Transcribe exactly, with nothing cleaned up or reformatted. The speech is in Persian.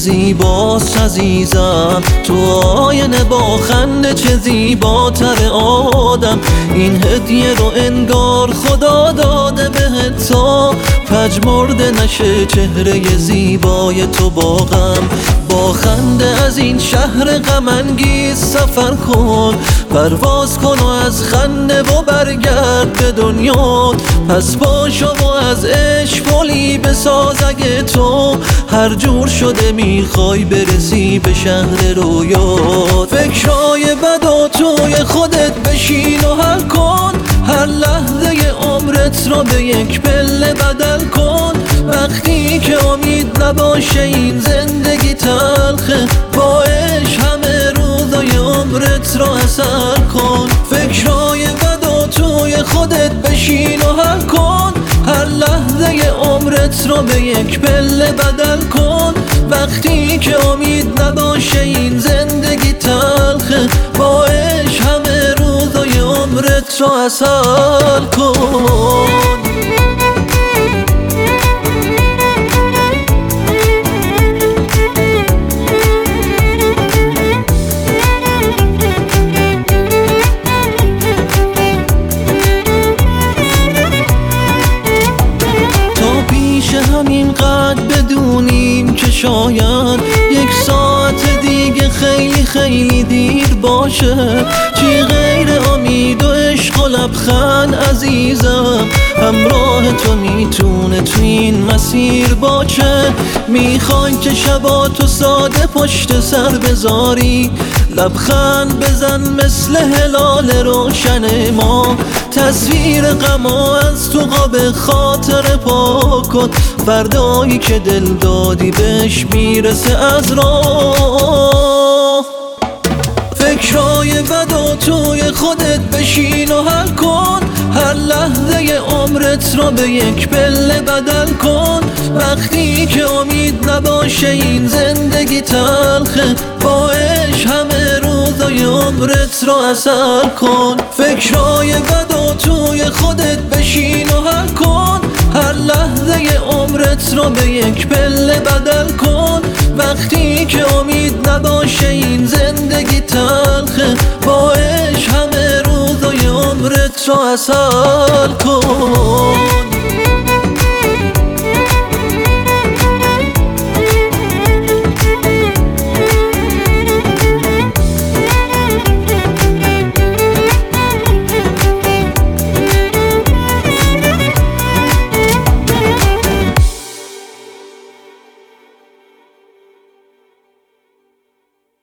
زیباست عزیزم، تو آینه با خنده چه زیباتر آدم. این هدیه رو انگار خدا داده بهت تا پژمرده نشه چهره زیبای تو با غم. با خنده از این شهر غم انگیز سفر کن، پرواز کن و از خنده و برگرد به دنیا. پس باشو و از عشق پلی بساز اگه تو هر جور شده میخوای برسی به شهر رویات. فکرای بد و توی خودت بشین و حل کن، هر لحظه عمرت را به یک پله بدل کن. وقتی که امید نباشه این زندگی تلخه، با عشق همه روزای عمرت را اثر کن. فکرای بد و توی خودت بشین و حل کن، هر لحظه عمرت را به یک پله بدل کن. وقتی که امید نباشه این زندگی تلخه، با عشق همه روزای عمرت را اثر کن. همین قد بدونیم که شاید یک ساعت دیگه خیلی خیلی دیر باشه. چی غیر امید و عشق و لبخند عزیزم، همراه تو میتونه تو این مسیر باشه. میخوای که شباتو ساده پشت سر بذاری، لبخند بزن مثل هلال روشن ما. تصویر غما از تو قاب خاطر پاک کن، فردایی که دل دادی بهش میرسه از راه. فکرای بد و توی خودت بشین و حل کن، هر لحظه عمرت را به یک پله بدل کن. وقتی که امید نباشه این زندگی تلخه، با عشق همه روزای عمرت را اثر کن. فکرای بد و توی خودت بشین و حل کن، هر لحظه عمرت را به یک پله بدل کن. وقتی که امید نباشه این زندگی تلخه، با عشق همه روزای عمرت را اثر کن.